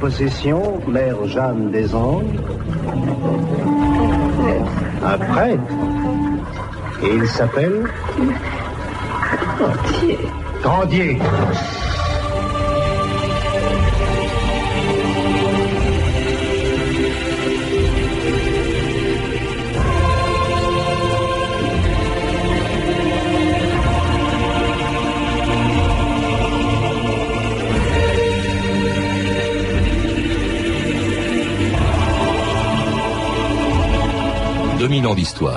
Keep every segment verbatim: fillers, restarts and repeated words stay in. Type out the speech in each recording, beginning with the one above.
possession, Mère Jeanne des Anges. Un prêtre. Et il s'appelle Grandier. Grandier. Dominant d'histoire.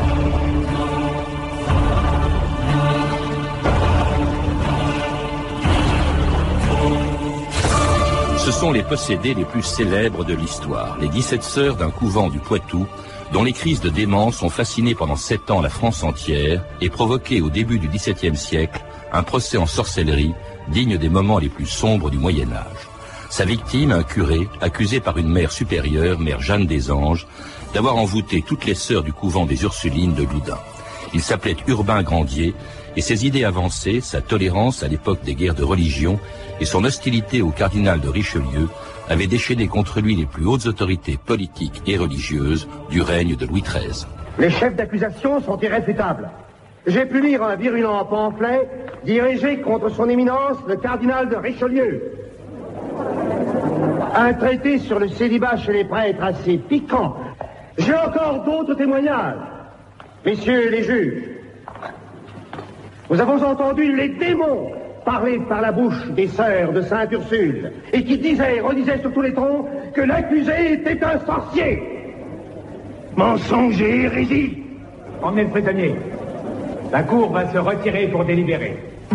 Ce sont les possédés les plus célèbres de l'histoire, les dix-sept sœurs d'un couvent du Poitou, dont les crises de démence ont fasciné pendant sept ans la France entière et provoqué au début du dix-septième siècle un procès en sorcellerie digne des moments les plus sombres du Moyen-Âge. Sa victime, un curé, accusé par une mère supérieure, Mère Jeanne des Anges, d'avoir envoûté toutes les sœurs du couvent des Ursulines de Loudun. Il s'appelait Urbain Grandier, et ses idées avancées, sa tolérance à l'époque des guerres de religion et son hostilité au cardinal de Richelieu avaient déchaîné contre lui les plus hautes autorités politiques et religieuses du règne de Louis treize. Les chefs d'accusation sont irréfutables. J'ai pu lire un virulent pamphlet dirigé contre son éminence, le cardinal de Richelieu. Un traité sur le célibat chez les prêtres assez piquant. J'ai encore d'autres témoignages. Messieurs les juges, nous avons entendu les démons parler par la bouche des sœurs de Sainte Ursule et qui disaient et redisaient sur tous les tons que l'accusé était un sorcier. Mensonge et hérésie. Emmenez le prisonnier. La cour va se retirer pour délibérer.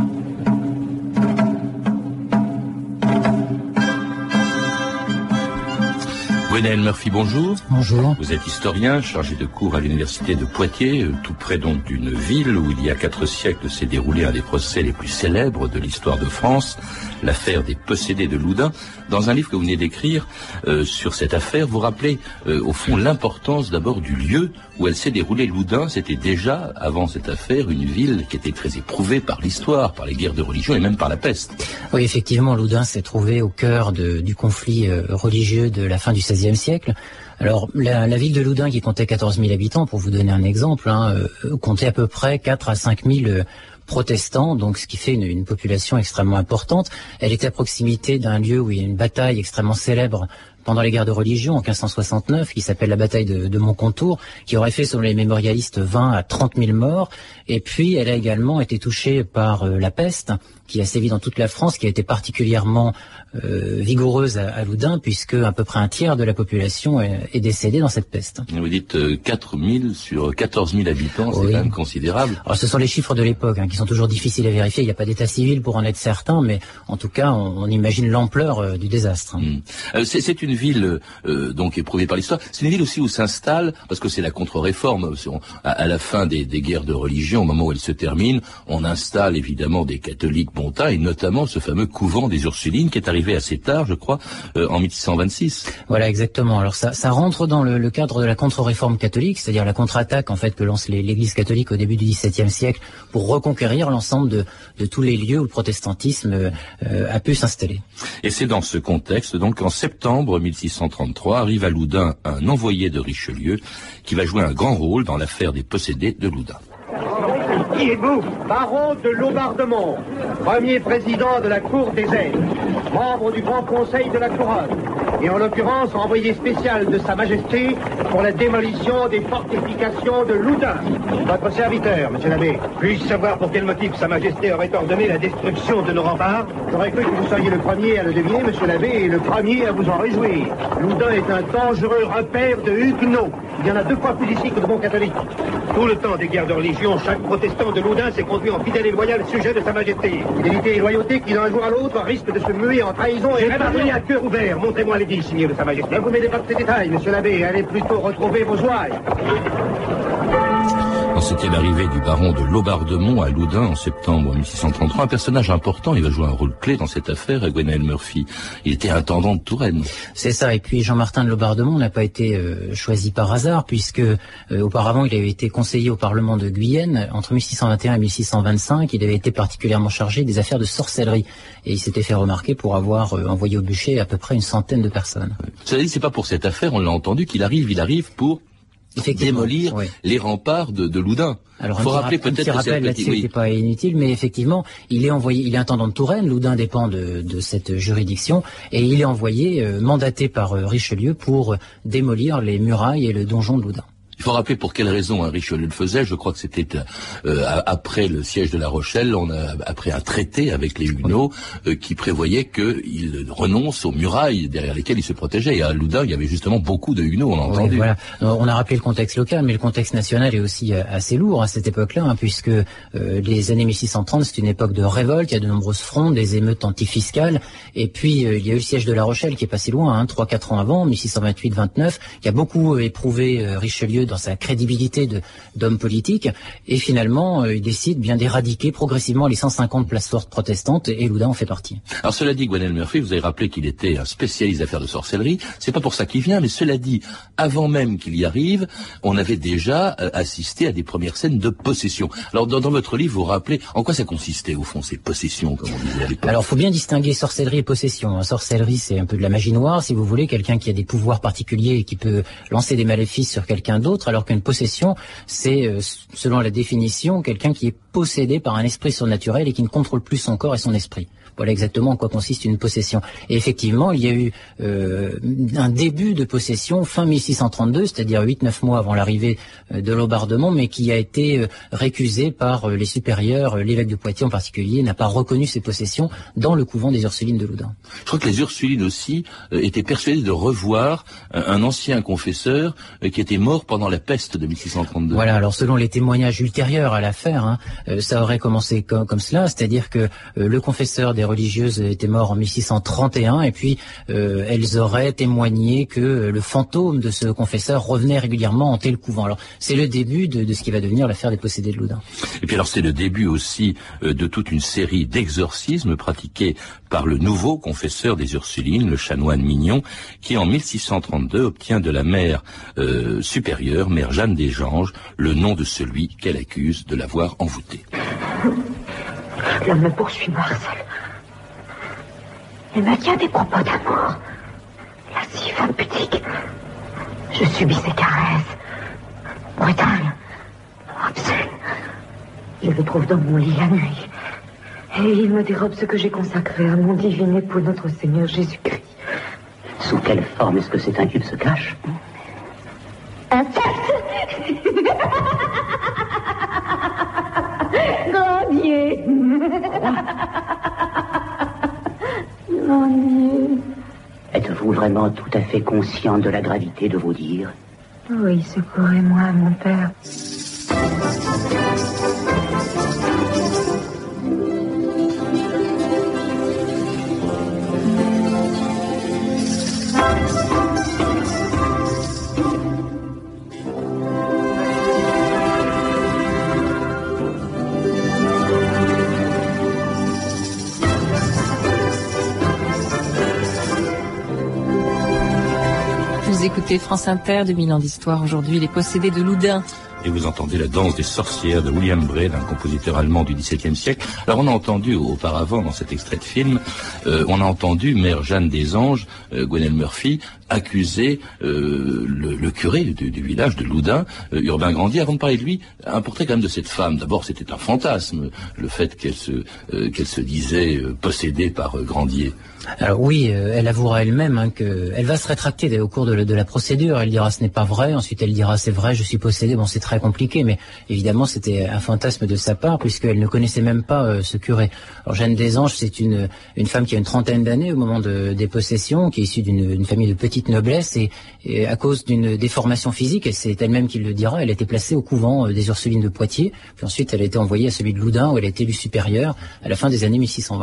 Gwenaël Murphy, bonjour. Bonjour. Vous êtes historien, chargé de cours à l'université de Poitiers, tout près donc d'une ville où il y a quatre siècles s'est déroulé un des procès les plus célèbres de l'histoire de France, l'affaire des possédés de Loudun. Dans un livre que vous venez d'écrire euh, sur cette affaire, vous rappelez euh, au fond l'importance d'abord du lieu où elle s'est déroulée. Loudun, c'était déjà, avant cette affaire, une ville qui était très éprouvée par l'histoire, par les guerres de religion et même par la peste. Oui, effectivement, Loudun s'est trouvé au cœur de, du conflit euh, religieux de la fin du seizième siècle. Alors, la, la ville de Loudun, qui comptait quatorze mille habitants, pour vous donner un exemple, hein, euh, comptait à peu près quatre à cinq mille euh, protestants, donc ce qui fait une, une population extrêmement importante. Elle était à proximité d'un lieu où il y a une bataille extrêmement célèbre pendant les guerres de religion en quinze cent soixante-neuf, qui s'appelle la bataille de, de Montcontour, qui aurait fait, selon les mémorialistes, vingt à trente mille morts. Et puis, elle a également été touchée par euh, la peste, qui a sévi dans toute la France, qui a été particulièrement euh, vigoureuse à, à Loudun, puisque à peu près un tiers de la population est, est décédée dans cette peste. Vous dites euh, quatre mille sur quatorze mille habitants, c'est oui. Quand même considérable. Alors, ce sont les chiffres de l'époque, hein, qui sont toujours difficiles à vérifier. Il n'y a pas d'état civil pour en être certain, mais en tout cas, on, on imagine l'ampleur euh, du désastre. Mmh. Euh, c'est, c'est une ville euh, donc éprouvée par l'histoire. C'est une ville aussi où s'installe, parce que c'est la contre-réforme, à, à la fin des, des guerres de religion, au moment où elle se termine, on installe évidemment des catholiques bontins, et notamment ce fameux couvent des Ursulines qui est arrivé assez tard, je crois, euh, en mille six cent vingt-six. Voilà, exactement. Alors ça, ça rentre dans le, le cadre de la contre-réforme catholique, c'est-à-dire la contre-attaque en fait que lance les, l'Église catholique au début du dix-septième siècle pour reconquérir l'ensemble de, de tous les lieux où le protestantisme euh, a pu s'installer. Et c'est dans ce contexte donc qu'en septembre mille six cent trente-trois arrive à Loudun un envoyé de Richelieu qui va jouer un grand rôle dans l'affaire des possédés de Loudun. Qui êtes-vous? Baron de Laubardemont, premier président de la Cour des Aides, membre du Grand Conseil de la Couronne, et en l'occurrence envoyé spécial de Sa Majesté pour la démolition des fortifications de Loudun. Votre serviteur, monsieur l'abbé. Puis-je savoir pour quel motif Sa Majesté aurait ordonné la destruction de nos remparts? J'aurais cru que vous seriez le premier à le deviner, monsieur l'abbé, et le premier à vous en réjouir. Loudun est un dangereux repère de huguenots. Il y en a deux fois plus ici que de bons catholiques. Tout le temps des guerres de religion, chaque protestant de Loudun s'est conduit en fidèle et loyal sujet de Sa Majesté. Fidélité et loyauté qui, d'un jour à l'autre, risquent de se muer en trahison et rébellion. À cœur ouvert, montrez-moi les dix signés de Sa Majesté. Ne vous mêlez pas de ces détails, monsieur l'abbé. Allez plutôt retrouver vos ouailles. Dans cette arrivée du baron de Laubardemont à Loudun en septembre mille six cent trente-trois, un personnage important, il va jouer un rôle clé dans cette affaire, Gwenaël Murphy. Il était intendant de Touraine. C'est ça, et puis Jean-Martin de Laubardemont n'a pas été euh, choisi par hasard, puisque euh, auparavant il avait été conseiller au Parlement de Guyenne. Entre mille six cent vingt et un et mille six cent vingt-cinq, il avait été particulièrement chargé des affaires de sorcellerie, et il s'était fait remarquer pour avoir euh, envoyé au bûcher à peu près une centaine de personnes. Cela dit, c'est pas pour cette affaire, on l'a entendu, qu'il arrive, il arrive pour démolir oui. les remparts de, de Loudun. Alors, il faut rappeler peut-être que rappel là-dessus n'était oui. pas inutile, mais effectivement, il est envoyé, il est intendant de Touraine, Loudun dépend de, de cette juridiction, et il est envoyé, euh, mandaté par euh, Richelieu pour euh, démolir les murailles et le donjon de Loudun. Il faut rappeler pour quelle raison hein, Richelieu le faisait. Je crois que c'était euh, après le siège de La Rochelle, on a après un traité avec les Huguenots euh, qui prévoyait qu'ils renoncent aux murailles derrière lesquelles ils se protégeaient. Et à Loudun, il y avait justement beaucoup de Huguenots, on a entendu. Oui, voilà. On a rappelé le contexte local, mais le contexte national est aussi assez lourd à cette époque-là, hein, puisque euh, les années mille six cent trente, c'est une époque de révolte, il y a de nombreuses frondes, des émeutes antifiscales, et puis euh, il y a eu le siège de La Rochelle qui est pas si loin, hein, trois quatre ans avant, mille six cent vingt-huit vingt-neuf, qui a beaucoup éprouvé euh, Richelieu dans sa crédibilité de, d'homme politique, et finalement euh, il décide bien d'éradiquer progressivement les cent cinquante places fortes protestantes, et Loudun en fait partie. Alors cela dit, Gwenaël Murphy, vous avez rappelé qu'il était un spécialiste d'affaires de sorcellerie, c'est pas pour ça qu'il vient, mais cela dit, avant même qu'il y arrive, on avait déjà euh, assisté à des premières scènes de possession. Alors dans, dans votre livre, vous rappelez en quoi ça consistait au fond, ces possessions, comme on disait à l'époque? Alors il faut bien distinguer sorcellerie et possession. Sorcellerie, c'est un peu de la magie noire, si vous voulez, quelqu'un qui a des pouvoirs particuliers et qui peut lancer des maléfices sur quelqu'un d'autre, alors qu'une possession, c'est, euh, selon la définition, quelqu'un qui est possédé par un esprit surnaturel et qui ne contrôle plus son corps et son esprit. Voilà exactement en quoi consiste une possession. Et effectivement, il y a eu euh, un début de possession fin mille six cent trente-deux, c'est-à-dire huit neuf mois avant l'arrivée de Laubardemont, mais qui a été euh, récusé par euh, les supérieurs. L'évêque de Poitiers en particulier n'a pas reconnu ces possessions dans le couvent des Ursulines de Loudun. Je crois que les Ursulines aussi euh, étaient persuadées de revoir euh, un ancien confesseur euh, qui était mort pendant la peste de mille six cent trente-deux. Voilà, alors selon les témoignages ultérieurs à l'affaire, hein, euh, ça aurait commencé comme, comme cela, c'est-à-dire que euh, le confesseur des religieuses était mort en mille six cent trente et un, et puis euh, elles auraient témoigné que euh, le fantôme de ce confesseur revenait régulièrement hanter le couvent. Alors c'est le début de, de ce qui va devenir l'affaire des possédés de Loudun. Et puis alors c'est le début aussi euh, de toute une série d'exorcismes pratiqués par le nouveau confesseur des Ursulines, le chanoine Mignon, qui en mille six cent trente-deux obtient de la mère euh, supérieure, mère Jeanne des Anges, le nom de celui qu'elle accuse de l'avoir envoûté. L'homme me poursuit, Marcel. Il me tient des propos d'amour. Lascif, impudique. Je subis ses caresses. Brutales. Obscènes. Je le trouve dans mon lit la nuit. Et il me dérobe ce que j'ai consacré à mon divin époux, notre Seigneur Jésus-Christ. Sous quelle forme est-ce que cet incube se cache? Un sexe. Grandier. Grandier. Êtes-vous vraiment tout à fait conscient de la gravité de vos dires? Oui, secourez-moi, mon père. Écoutez France Inter, deux mille ans d'histoire. Aujourd'hui, les possédés de Loudun. Et vous entendez la danse des sorcières de William Braid, un compositeur allemand du dix-septième siècle. Alors on a entendu auparavant dans cet extrait de film, euh, on a entendu mère Jeanne des Anges, euh, Gwenaël Murphy, accuser euh, le, le curé du, du village de Loudun, euh, Urbain Grandier. Avant de parler de lui, un portrait quand même de cette femme. D'abord, c'était un fantasme, le fait qu'elle se, euh, qu'elle se disait euh, possédée par euh, Grandier. Alors oui, euh, elle avouera elle-même hein, que elle va se rétracter au cours de, de la procédure. Elle dira ce n'est pas vrai. Ensuite, elle dira c'est vrai, je suis possédée. Bon, c'est très compliqué, mais évidemment, c'était un fantasme de sa part puisqu'elle ne connaissait même pas euh, ce curé. Alors Jeanne des Anges, c'est une une femme qui a une trentaine d'années au moment de, des possessions, qui est issue d'une famille de petite noblesse et, et à cause d'une déformation physique, et c'est elle-même qui le dira, elle a été placée au couvent euh, des Ursulines de Poitiers. Puis ensuite, elle a été envoyée à celui de Loudun où elle a été élue supérieure à la fin des années mille six cent vingt.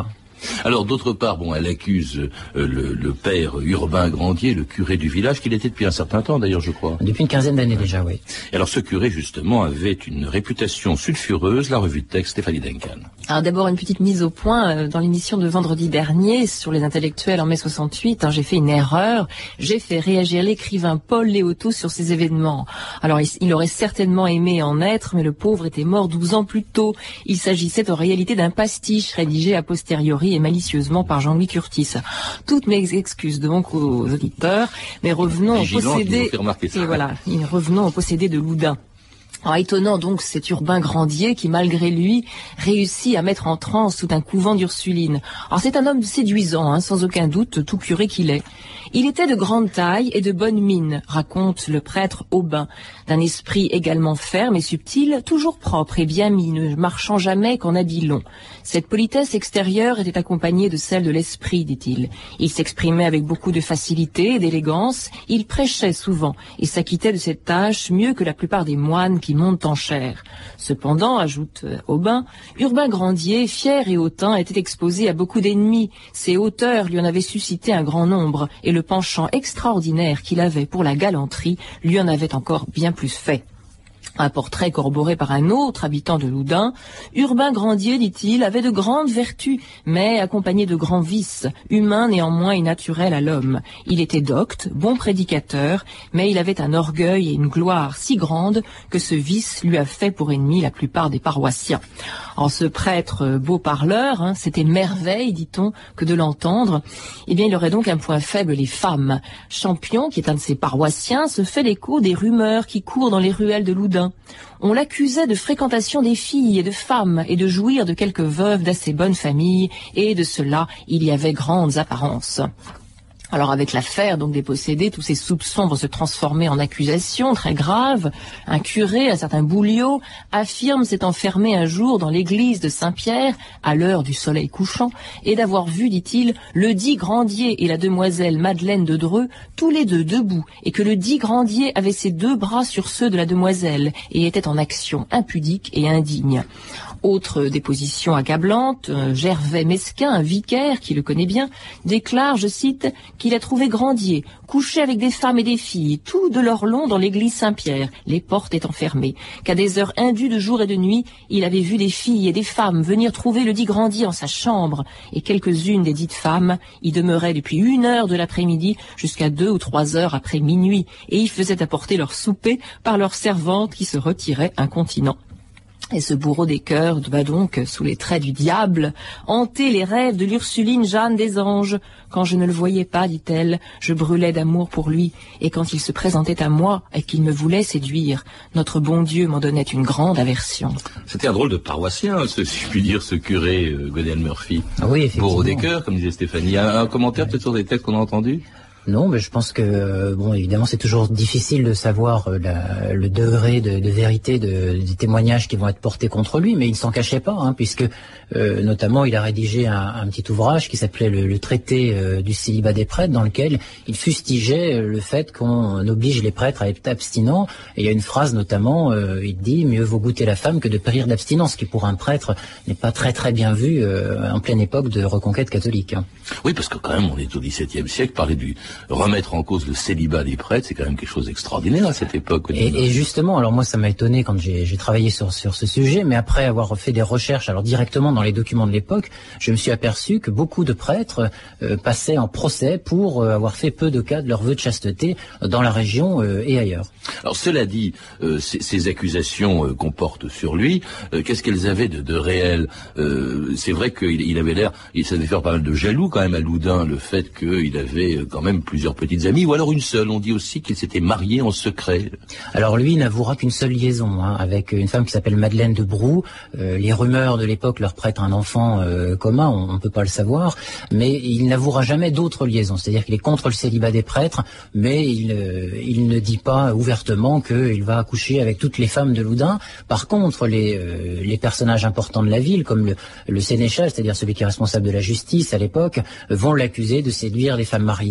Alors d'autre part, bon, elle accuse euh, le, le père Urbain Grandier, le curé du village, qu'il était depuis un certain temps d'ailleurs, je crois. Depuis une quinzaine d'années déjà, oui. Et alors ce curé justement avait une réputation sulfureuse. La revue de texte, Stéphanie Duncan. Alors d'abord une petite mise au point, dans l'émission de vendredi dernier sur les intellectuels en mai soixante-huit, hein, j'ai fait une erreur, j'ai fait réagir l'écrivain Paul Léoto sur ces événements. Alors il, il aurait certainement aimé en être, mais le pauvre était mort douze ans plus tôt. Il s'agissait en réalité d'un pastiche rédigé a posteriori et malicieusement par Jean-Louis Curtis. Toutes mes excuses donc aux auditeurs, mais revenons au possédé, et voilà, revenons au possédé de Loudun. Alors, étonnant donc cet Urbain Grandier qui, malgré lui, réussit à mettre en transe tout un couvent d'Ursulines. Alors c'est un homme séduisant, hein, sans aucun doute, tout curé qu'il est. Il était de grande taille et de bonne mine, raconte le prêtre Aubin, d'un esprit également ferme et subtil, toujours propre et bien mis, ne marchant jamais qu'en habit long. Cette politesse extérieure était accompagnée de celle de l'esprit, dit-il. Il s'exprimait avec beaucoup de facilité et d'élégance, il prêchait souvent et s'acquittait de cette tâche mieux que la plupart des moines qui montent en chair. Cependant, ajoute Aubin, Urbain Grandier, fier et hautain, était exposé à beaucoup d'ennemis. Ses hauteurs lui en avaient suscité un grand nombre, et le penchant extraordinaire qu'il avait pour la galanterie lui en avait encore bien plus fait. Un portrait corroboré par un autre habitant de Loudun. Urbain Grandier, dit-il, avait de grandes vertus, mais accompagné de grands vices, humains néanmoins et naturels à l'homme. Il était docte, bon prédicateur, mais il avait un orgueil et une gloire si grande que ce vice lui a fait pour ennemi la plupart des paroissiens. En ce prêtre beau parleur, hein, c'était merveille, dit-on, que de l'entendre. Eh bien, il aurait donc un point faible, les femmes. Champion, qui est un de ses paroissiens, se fait l'écho des rumeurs qui courent dans les ruelles de Loudun. On l'accusait de fréquentation des filles et de femmes et de jouir de quelques veuves d'assez bonne famille, et de cela, il y avait grandes apparences. Alors avec l'affaire donc des possédés, tous ces soupçons vont se transformer en accusations très graves. Un curé, un certain Bouliot, affirme s'être enfermé un jour dans l'église de Saint-Pierre, à l'heure du soleil couchant, et d'avoir vu, dit-il, le dit Grandier et la demoiselle Madeleine de Dreux, tous les deux debout, et que le dit Grandier avait ses deux bras sur ceux de la demoiselle, et était en action impudique et indigne. Autre déposition accablante, Gervais Mesquin, un vicaire qui le connaît bien, déclare, je cite, qu'il a trouvé Grandier, couché avec des femmes et des filles, tout de leur long dans l'église Saint-Pierre, les portes étant fermées, qu'à des heures indues de jour et de nuit, il avait vu des filles et des femmes venir trouver le dit Grandier en sa chambre, et quelques-unes des dites femmes y demeuraient depuis une heure de l'après-midi jusqu'à deux ou trois heures après minuit, et y faisaient apporter leur souper par leurs servantes qui se retiraient incontinent. Et ce bourreau des cœurs va donc, sous les traits du diable, hanter les rêves de l'Ursuline Jeanne des Anges. Quand je ne le voyais pas, dit-elle, je brûlais d'amour pour lui, et quand il se présentait à moi et qu'il me voulait séduire, notre bon Dieu m'en donnait une grande aversion. C'était un drôle de paroissien, ce, si je puis dire, ce curé euh, Godel Murphy. Ah oui, effectivement. Bourreau des cœurs, comme disait Stéphanie. Un, un commentaire peut-être sur des textes qu'on a entendus? Non, mais je pense que, euh, bon, évidemment, c'est toujours difficile de savoir euh, la, le degré de, de vérité de, des témoignages qui vont être portés contre lui, mais il ne s'en cachait pas, hein, puisque, euh, notamment, il a rédigé un, un petit ouvrage qui s'appelait le, le traité euh, du célibat des prêtres, dans lequel il fustigeait le fait qu'on oblige les prêtres à être abstinents. Et il y a une phrase, notamment, euh, il dit « Mieux vaut goûter la femme que de périr d'abstinence », qui pour un prêtre n'est pas très très bien vu euh, en pleine époque de reconquête catholique. Hein. Oui, parce que quand même, on est au dix-septième siècle, parler du remettre en cause le célibat des prêtres, c'est quand même quelque chose d'extraordinaire à cette époque. Et, et justement, alors moi ça m'a étonné quand j'ai, j'ai travaillé sur, sur ce sujet, mais après avoir fait des recherches, alors directement dans les documents de l'époque, je me suis aperçu que beaucoup de prêtres euh, passaient en procès pour euh, avoir fait peu de cas de leur vœu de chasteté dans la région euh, et ailleurs. Alors cela dit, euh, ces, ces accusations euh, qu'on porte sur lui, euh, qu'est-ce qu'elles avaient de, de réel? euh, C'est vrai qu'il il avait l'air, il savait faire pas mal de jaloux quand même à Loudun, le fait qu'il avait quand même plusieurs petites amies, ou alors une seule. On dit aussi qu'il s'était marié en secret. Alors lui, il n'avouera qu'une seule liaison, hein, avec une femme qui s'appelle Madeleine de Brou. Euh, les rumeurs de l'époque leur prêtent un enfant euh, commun, on ne peut pas le savoir, mais il n'avouera jamais d'autres liaisons. C'est-à-dire qu'il est contre le célibat des prêtres, mais il, euh, il ne dit pas ouvertement qu'il va accoucher avec toutes les femmes de Loudun. Par contre, les, euh, les personnages importants de la ville, comme le, le sénéchal, c'est-à-dire celui qui est responsable de la justice à l'époque, vont l'accuser de séduire les femmes mariées,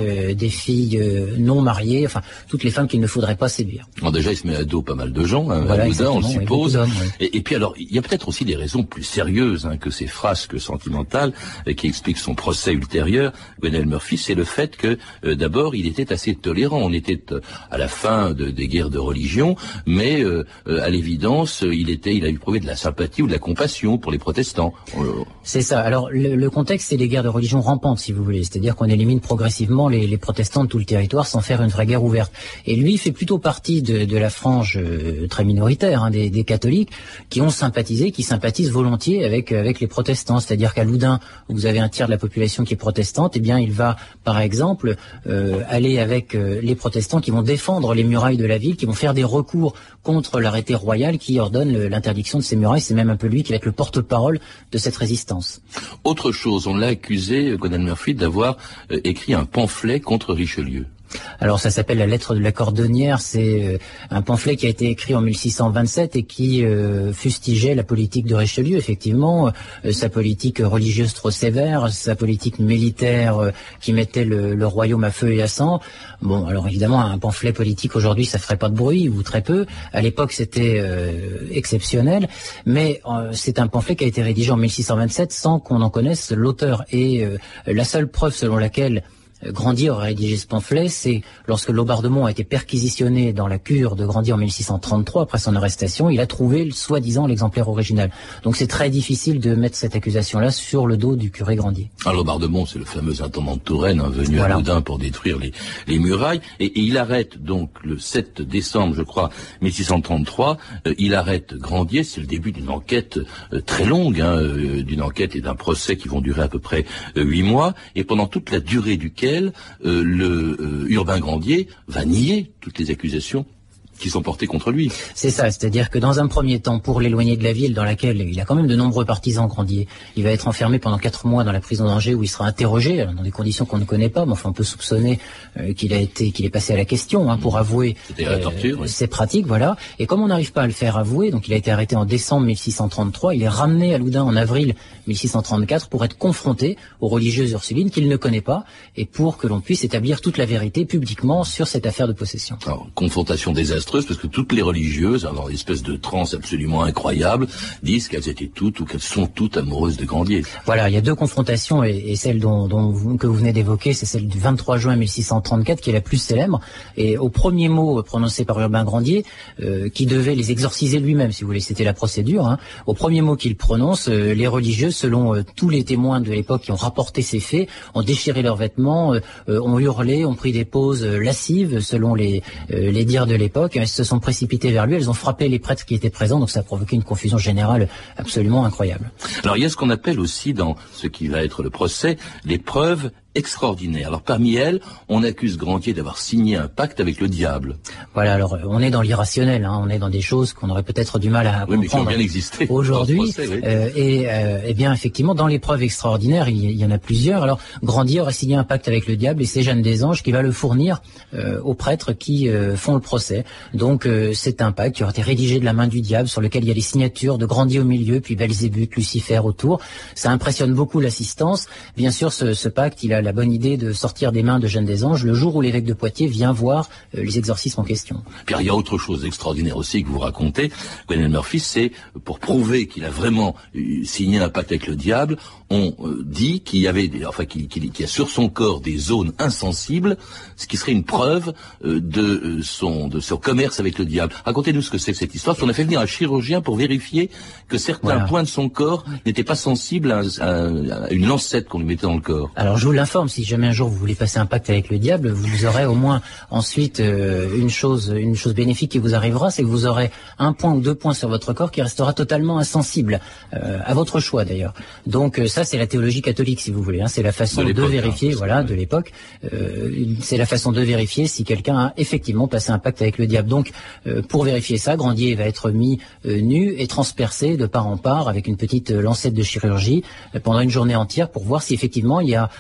euh, des filles euh, non mariées, enfin toutes les femmes qu'il ne faudrait pas séduire. Alors déjà, il se met à dos pas mal de gens, hein, voilà, Loudun, on le oui, suppose. oui. Et, et puis alors, il y a peut-être aussi des raisons plus sérieuses hein, que ces frasques sentimentales euh, qui expliquent son procès ultérieur. Gwenaël Murphy, c'est le fait que euh, d'abord, il était assez tolérant. On était euh, à la fin de, des guerres de religion, mais euh, euh, à l'évidence, il était, il a éprouvé de la sympathie ou de la compassion pour les protestants. C'est ça. Alors le, le contexte, c'est les guerres de religion rampantes, si vous voulez. C'est-à-dire qu'on élimine progressivement les, les protestants de tout le territoire sans faire une vraie guerre ouverte. Et lui, il fait plutôt partie de, de la frange euh, très minoritaire hein, des, des catholiques qui ont sympathisé, qui sympathisent volontiers avec avec les protestants. C'est-à-dire qu'à Loudun, où vous avez un tiers de la population qui est protestante, eh bien, il va, par exemple, euh, aller avec euh, les protestants qui vont défendre les murailles de la ville, qui vont faire des recours contre l'arrêté royal qui ordonne l'interdiction de ces murailles. C'est même un peu lui qui va être le porte-parole de cette résistance. Autre chose, on l'a accusé, Gwenaël Murphy, d'avoir euh, écrit un pamphlet contre Richelieu. Alors ça s'appelle la lettre de la Cordonnière, c'est euh, un pamphlet qui a été écrit en mille six cent vingt-sept et qui euh, fustigeait la politique de Richelieu, effectivement, euh, sa politique religieuse trop sévère, sa politique militaire euh, qui mettait le, le royaume à feu et à sang. Bon, alors évidemment, un pamphlet politique aujourd'hui, ça ferait pas de bruit, ou très peu. À l'époque, c'était euh, exceptionnel, mais euh, c'est un pamphlet qui a été rédigé en mille six cent vingt-sept sans qu'on en connaisse l'auteur. Et euh, la seule preuve selon laquelle Grandier aurait rédigé ce pamphlet, c'est lorsque Laubardemont a été perquisitionné dans la cure de Grandier en mille six cent trente-trois, après son arrestation, il a trouvé soi-disant l'exemplaire original. Donc c'est très difficile de mettre cette accusation-là sur le dos du curé Grandier. Alors Laubardemont, c'est le fameux intendant de Touraine, hein, venu voilà. à Loudun pour détruire les, les murailles, et, et il arrête donc le sept décembre, je crois, mille six cent trente-trois, euh, il arrête Grandier, c'est le début d'une enquête euh, très longue, hein, euh, d'une enquête et d'un procès qui vont durer à peu près huit euh, mois, et pendant toute la durée duquel Euh, le euh, Urbain Grandier va nier toutes les accusations qui sont portés contre lui. C'est ça, c'est-à-dire que dans un premier temps, pour l'éloigner de la ville dans laquelle il a quand même de nombreux partisans, Grandier, il va être enfermé pendant quatre mois dans la prison d'Angers où il sera interrogé, alors dans des conditions qu'on ne connaît pas, mais enfin on peut soupçonner euh, qu'il a été, qu'il est passé à la question hein, pour avouer C'était la torture, euh, oui. ses pratiques, voilà. Et comme on n'arrive pas à le faire avouer, donc il a été arrêté en décembre mille six cent trente-trois, il est ramené à Loudun en avril mille six cent trente-quatre pour être confronté aux religieuses ursulines qu'il ne connaît pas et pour que l'on puisse établir toute la vérité publiquement sur cette affaire de possession. Alors, confrontation désastreuse parce que toutes les religieuses, dans une espèce de transe absolument incroyable, disent qu'elles étaient toutes ou qu'elles sont toutes amoureuses de Grandier. Voilà, il y a deux confrontations et, et celle dont, dont vous, que vous venez d'évoquer, c'est celle du vingt-trois juin mille six cent trente-quatre qui est la plus célèbre. Et au premier mot prononcé par Urbain Grandier, euh, qui devait les exorciser lui-même, si vous voulez, c'était la procédure. Hein, au premier mot qu'il prononce, euh, les religieuses, selon euh, tous les témoins de l'époque qui ont rapporté ces faits, ont déchiré leurs vêtements, euh, euh, ont hurlé, ont pris des poses euh, lascives, selon les, euh, les dires de l'époque. Elles se sont précipitées vers lui, elles ont frappé les prêtres qui étaient présents, donc ça a provoqué une confusion générale absolument incroyable. Alors il y a ce qu'on appelle aussi dans ce qui va être le procès, les preuves extraordinaires. Alors parmi elles, on accuse Grandier d'avoir signé un pacte avec le diable. Voilà, alors on est dans l'irrationnel, hein, on est dans des choses qu'on aurait peut-être du mal à oui, comprendre mais qui ont bien existé aujourd'hui. Procès, oui. euh, et euh, eh bien effectivement, dans les preuves extraordinaires, il y, il y en a plusieurs. Alors Grandier aurait signé un pacte avec le diable et c'est Jeanne des Anges qui va le fournir euh, aux prêtres qui euh, font le procès. Donc euh, c'est un pacte qui aurait été rédigé de la main du diable, sur lequel il y a les signatures de Grandier au milieu, puis Belzébuth, Lucifer autour. Ça impressionne beaucoup l'assistance. Bien sûr, ce, ce pacte, il a la bonne idée de sortir des mains de Jeanne des Anges le jour où l'évêque de Poitiers vient voir euh, les exorcismes en question. Puis il y a autre chose extraordinaire aussi que vous racontez, Gwenaël Murphy, c'est pour prouver qu'il a vraiment euh, signé un pacte avec le diable, on euh, dit qu'il y avait, des, enfin qu'il, qu'il, qu'il y a sur son corps des zones insensibles, ce qui serait une preuve euh, de euh, son de son commerce avec le diable. Racontez-nous ce que c'est que cette histoire. On a fait venir un chirurgien pour vérifier que certains voilà. points de son corps n'étaient pas sensibles à, à, à une lancette qu'on lui mettait dans le corps. Alors je vous l'informe, si jamais un jour vous voulez passer un pacte avec le diable, vous aurez au moins ensuite euh, une chose une chose bénéfique qui vous arrivera, c'est que vous aurez un point ou deux points sur votre corps qui restera totalement insensible, euh, à votre choix d'ailleurs. Donc euh, ça c'est la théologie catholique si vous voulez, hein, c'est la façon de, de vérifier, hein, voilà, de l'époque, euh, c'est la façon de vérifier si quelqu'un a effectivement passé un pacte avec le diable. Donc euh, pour vérifier ça, Grandier va être mis euh, nu et transpercé de part en part avec une petite euh, lancette de chirurgie euh, pendant une journée entière pour voir si effectivement il y a à un moment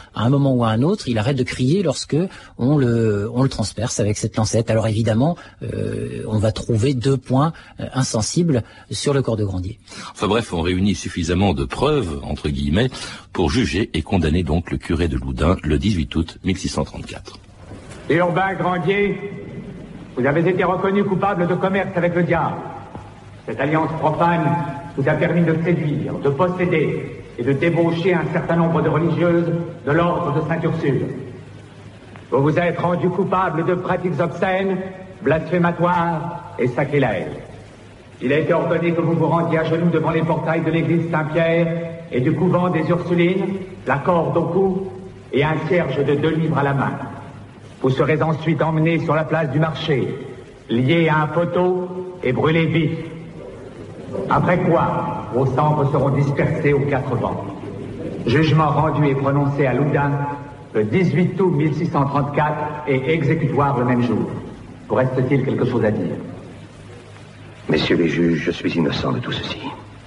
moment ou à un autre, il arrête de crier lorsque on le, on le transperce avec cette lancette. Alors évidemment, euh, on va trouver deux points euh, insensibles sur le corps de Grandier. Enfin bref, on réunit suffisamment de preuves, entre guillemets, pour juger et condamner donc le curé de Loudun le dix-huit août mille six cent trente-quatre. Urbain Grandier, vous avez été reconnu coupable de commerce avec le diable. Cette alliance profane vous a permis de séduire, de posséder et de débaucher un certain nombre de religieuses de l'ordre de Sainte-Ursule. Vous vous êtes rendu coupable de pratiques obscènes, blasphématoires et sacrilèges. Il a été ordonné que vous vous rendiez à genoux devant les portails de l'église Saint-Pierre et du couvent des Ursulines, la corde au cou et un cierge de deux livres à la main. Vous serez ensuite emmené sur la place du marché, lié à un poteau et brûlé vif. Après quoi, vos cendres seront dispersées aux quatre vents. Jugement rendu et prononcé à Loudun le dix-huit août mille six cent trente-quatre et exécutoire le même jour. Vous reste-t-il quelque chose à dire? Messieurs les juges, je suis innocent de tout ceci.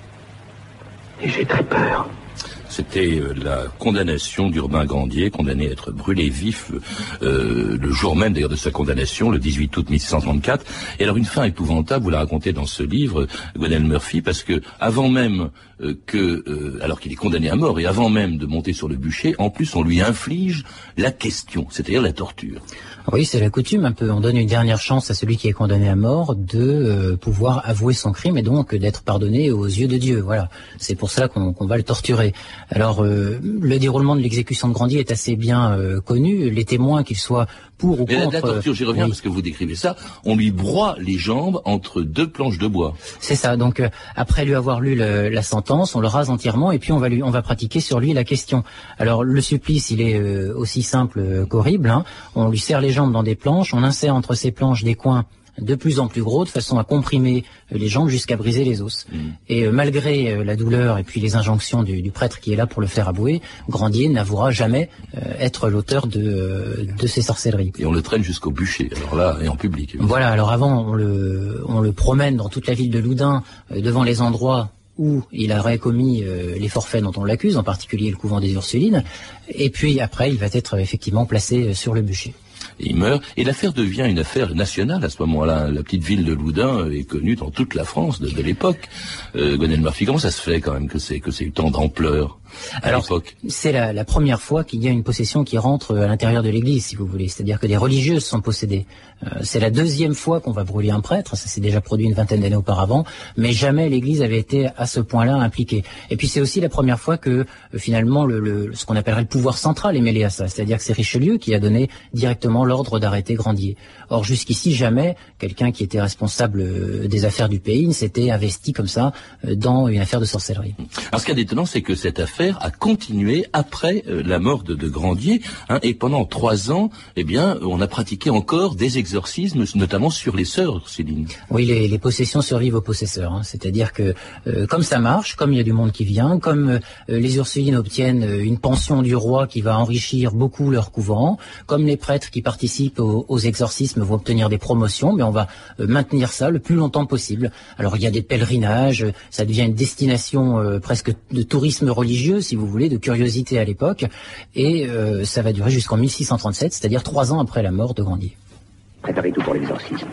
Et j'ai très peur. C'était la condamnation d'Urbain Grandier, condamné à être brûlé vif euh, le jour même d'ailleurs de sa condamnation, le dix-huit août mille six cent trente-quatre. Et alors une fin épouvantable, vous la racontez dans ce livre, Gwenaëlle Murphy, parce que avant même euh, que, euh, alors qu'il est condamné à mort, et avant même de monter sur le bûcher, en plus on lui inflige la question, c'est-à-dire la torture. Oui, c'est la coutume un peu. On donne une dernière chance à celui qui est condamné à mort de euh, pouvoir avouer son crime et donc d'être pardonné aux yeux de Dieu. Voilà, c'est pour cela qu'on qu'on va le torturer. Alors, euh, le déroulement de l'exécution de Grandier est assez bien euh, connu. Les témoins, qu'ils soient pour ou Mais contre... la, la torture, j'y reviens oui. parce que vous décrivez ça, on lui broie les jambes entre deux planches de bois. C'est ça. Donc, euh, après lui avoir lu le, la sentence, on le rase entièrement et puis on va lui, on va pratiquer sur lui la question. Alors, le supplice, il est euh, aussi simple euh, qu'horrible. Hein. On lui serre les jambes dans des planches, on insère entre ces planches des coins de plus en plus gros, de façon à comprimer les jambes jusqu'à briser les os. Mmh. Et euh, malgré euh, la douleur et puis les injonctions du, du prêtre qui est là pour le faire avouer, Grandier n'avouera jamais euh, être l'auteur de, euh, de ces sorcelleries. Et on le traîne jusqu'au bûcher, alors là, et en public. Évidemment. Voilà, alors avant, on le, on le promène dans toute la ville de Loudun, euh, devant les endroits où il aurait commis euh, les forfaits dont on l'accuse, en particulier le couvent des Ursulines, et puis après, il va être euh, effectivement placé euh, sur le bûcher. Et il meurt, et l'affaire devient une affaire nationale à ce moment-là. La petite ville de Loudun est connue dans toute la France de, de l'époque. Euh, Gwenaëlle Murphy, comment ça se fait quand même que c'est que c'est eu tant d'ampleur à Alors, l'époque? C'est la, la première fois qu'il y a une possession qui rentre à l'intérieur de l'église, si vous voulez. C'est-à-dire que des religieuses sont possédées. Euh, c'est la deuxième fois qu'on va brûler un prêtre. Ça s'est déjà produit une vingtaine d'années auparavant, mais jamais l'église avait été à ce point-là impliquée. Et puis c'est aussi la première fois que euh, finalement le, le, ce qu'on appellerait le pouvoir central est mêlé à ça. C'est-à-dire que c'est Richelieu qui a donné directement l'ordre d'arrêter Grandier. Or jusqu'ici, jamais quelqu'un qui était responsable des affaires du pays ne s'était investi comme ça dans une affaire de sorcellerie. Alors ce qui est étonnant, c'est que cette affaire a continué après euh, la mort de, de Grandier, hein, et pendant trois ans, eh bien, on a pratiqué encore des exorcismes, notamment sur les sœurs, Céline. Oui, les, les possessions survivent aux possesseurs. Hein. C'est-à-dire que euh, comme ça marche, comme il y a du monde qui vient, comme euh, les Ursulines obtiennent une pension du roi qui va enrichir beaucoup leur couvent, comme les prêtres qui participent aux, aux exorcismes vont obtenir des promotions, mais on va euh, maintenir ça le plus longtemps possible. Alors il y a des pèlerinages, ça devient une destination euh, presque de tourisme religieux, si vous voulez, de curiosité à l'époque, et euh, ça va durer jusqu'en mille six cent trente-sept, c'est-à-dire trois ans après la mort de Grandier. Préparez tout pour l'exorcisme.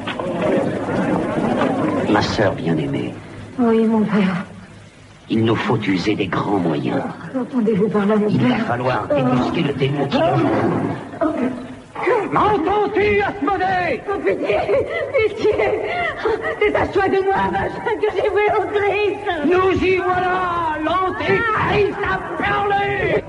Ma sœur bien-aimée. Oui, mon père. Il nous faut user des grands moyens. Entendez-vous par là, mon Il père? va falloir débusquer le démon qui nous... M'entends-tu, Asmodée? Oh, pitié, pitié. Détache-toi de moi, machin, que j'ai voué au Christ. Nous y voilà! L'antéchrist a parlé!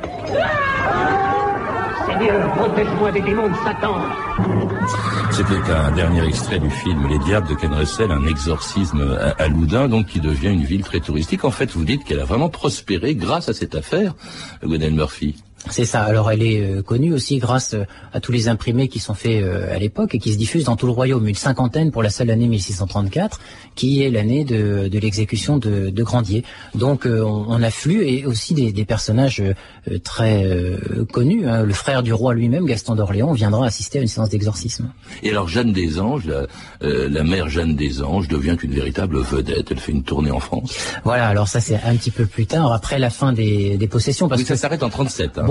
Seigneur, protège-moi des démons de Satan. C'était un dernier extrait du film Les Diables de Ken Russell, un exorcisme à, à Loudun, donc qui devient une ville très touristique. En fait, vous dites qu'elle a vraiment prospéré grâce à cette affaire, Gwenaëlle Murphy. C'est ça. Alors elle est euh, connue aussi grâce euh, à tous les imprimés qui sont faits euh, à l'époque et qui se diffusent dans tout le royaume. Une cinquantaine pour la seule année mille six cent trente-quatre, qui est l'année de, de l'exécution de, de Grandier. Donc euh, on, on afflue, et aussi des, des personnages euh, très euh, connus. Hein. Le frère du roi lui-même, Gaston d'Orléans, viendra assister à une séance d'exorcisme. Et alors Jeanne des Anges, la, euh, la mère Jeanne des Anges, devient une véritable vedette. Elle fait une tournée en France. Voilà. Alors ça c'est un petit peu plus tard, après la fin des, des possessions. Parce oui, ça que s'arrête en trente-sept. Hein. Bon,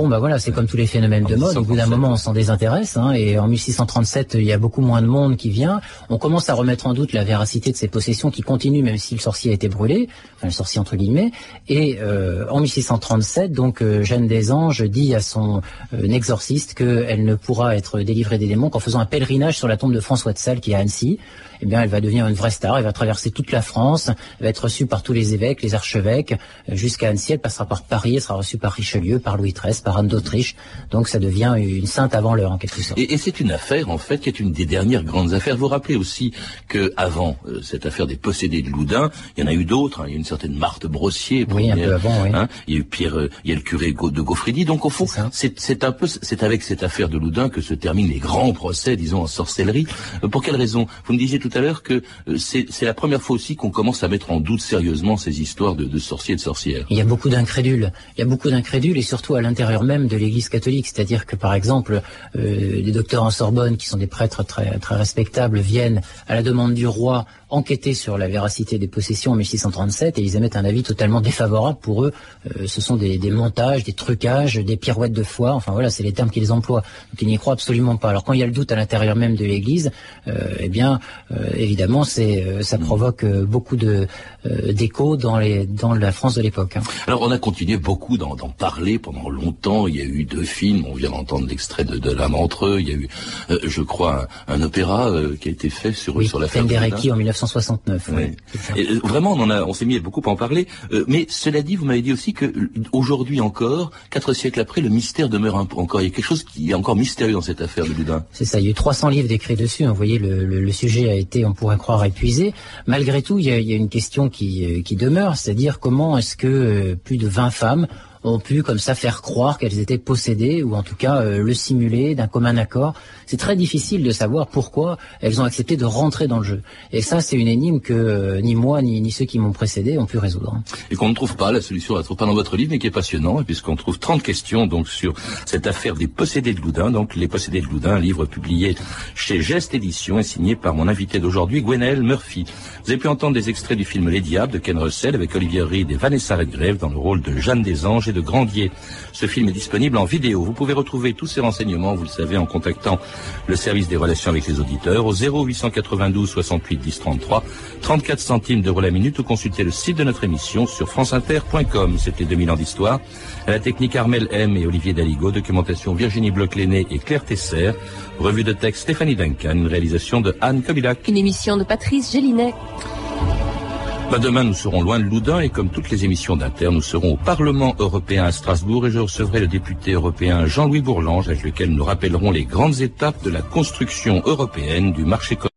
bon, bah voilà, c'est comme tous les phénomènes de mode. Au bout d'un moment, on s'en désintéresse. Hein, et en mille six cent trente-sept, il y a beaucoup moins de monde qui vient. On commence à remettre en doute la véracité de ces possessions qui continuent, même si le sorcier a été brûlé, enfin le sorcier entre guillemets. Et euh, en mille six cent trente-sept, donc euh, Jeanne des Anges dit à son euh, exorciste qu'elle ne pourra être délivrée des démons qu'en faisant un pèlerinage sur la tombe de François de Sales qui est à Annecy. Eh bien, elle va devenir une vraie star, elle va traverser toute la France, elle va être reçue par tous les évêques, les archevêques, jusqu'à Annecy, elle passera par Paris, elle sera reçue par Richelieu, par Louis treize, par Anne d'Autriche, donc ça devient une sainte avant l'heure, en quelque sorte. Et, et c'est une affaire, en fait, qui est une des dernières grandes affaires. Vous vous rappelez aussi que avant euh, cette affaire des possédés de Loudun, il y en a eu d'autres, hein. Il y a une certaine Marthe Brossier, oui, première, un peu avant, oui. Hein. Il y a eu Pierre, euh, il y a le curé de Gaufridi, donc au fond, c'est, c'est un peu, c'est avec cette affaire de Loudun que se terminent les grands procès, disons, en sorcellerie. Euh, pour quelle raison? Vous me disiez tout à l'heure que C'est, c'est la première fois aussi qu'on commence à mettre en doute sérieusement ces histoires de, de sorciers et de sorcières. Il y a beaucoup d'incrédules. Il y a beaucoup d'incrédules et surtout à l'intérieur même de l'Église catholique. C'est-à-dire que, par exemple, euh, les docteurs en Sorbonne, qui sont des prêtres très, très respectables, viennent à la demande du roi enquêter sur la véracité des possessions en mille six cent trente-sept et ils émettent un avis totalement défavorable. Pour eux, euh, ce sont des, des montages, des trucages, des pirouettes de foi. Enfin voilà, c'est les termes qu'ils emploient. Donc ils n'y croient absolument pas. Alors quand il y a le doute à l'intérieur même de l'Église, euh, eh bien, euh, évidemment, c'est, euh, ça provoque euh, beaucoup de euh, d'échos dans les dans la France de l'époque. Hein. Alors on a continué beaucoup d'en, d'en parler pendant longtemps. Il y a eu deux films. On vient d'entendre l'extrait de, de L'âme entre eux. Il y a eu, euh, je crois, un, un opéra euh, qui a été fait sur oui, sur l'affaire de Penderecki en mille neuf cent soixante-neuf. Oui. Oui. Et, euh, vraiment, on en a, on s'est mis beaucoup à en parler. Euh, mais cela dit, vous m'avez dit aussi que euh, aujourd'hui encore, quatre siècles après, le mystère demeure un peu encore. Il y a quelque chose qui est encore mystérieux dans cette affaire de Loudun. C'est ça. Il y a eu trois cents livres d'écrits dessus. Vous voyez, le, le, le sujet a été, on pourrait croire, épuisé. Malgré tout, il y a, il y a une question qui, euh, qui demeure, c'est-à-dire comment est-ce que euh, plus de vingt femmes ont pu comme ça faire croire qu'elles étaient possédées ou en tout cas euh, le simuler d'un commun accord. C'est très difficile de savoir pourquoi elles ont accepté de rentrer dans le jeu. Et ça, c'est une énigme que euh, ni moi ni, ni ceux qui m'ont précédé ont pu résoudre. Et qu'on ne trouve pas, la solution on ne la trouve pas dans votre livre, mais qui est passionnant, puisqu'on trouve trente questions donc sur cette affaire des possédés de Loudun. Donc les possédés de Loudun, un livre publié chez Geste Éditions et signé par mon invité d'aujourd'hui, Gwenaëlle Murphy. Vous avez pu entendre des extraits du film Les Diables de Ken Russell avec Olivier Reed et Vanessa Redgrave dans le rôle de Jeanne des Anges et de Grandier. Ce film est disponible en vidéo. Vous pouvez retrouver tous ces renseignements, vous le savez, en contactant le service des relations avec les auditeurs au zéro huit cent quatre-vingt-douze soixante-huit dix trente-trois, trente-quatre centimes d'euros la minute ou consulter le site de notre émission sur franceinter point com. C'était deux mille ans d'histoire. À la technique Armel M et Olivier Daligo, documentation Virginie Bloch-Léné et Claire Tesser, revue de texte Stéphanie Duncan, une réalisation de Anne Kobilac. Une émission de Patrice Gélinet. Ben demain, nous serons loin de Loudun et comme toutes les émissions d'Inter, nous serons au Parlement européen à Strasbourg et je recevrai le député européen Jean-Louis Bourlange avec lequel nous rappellerons les grandes étapes de la construction européenne du marché commun.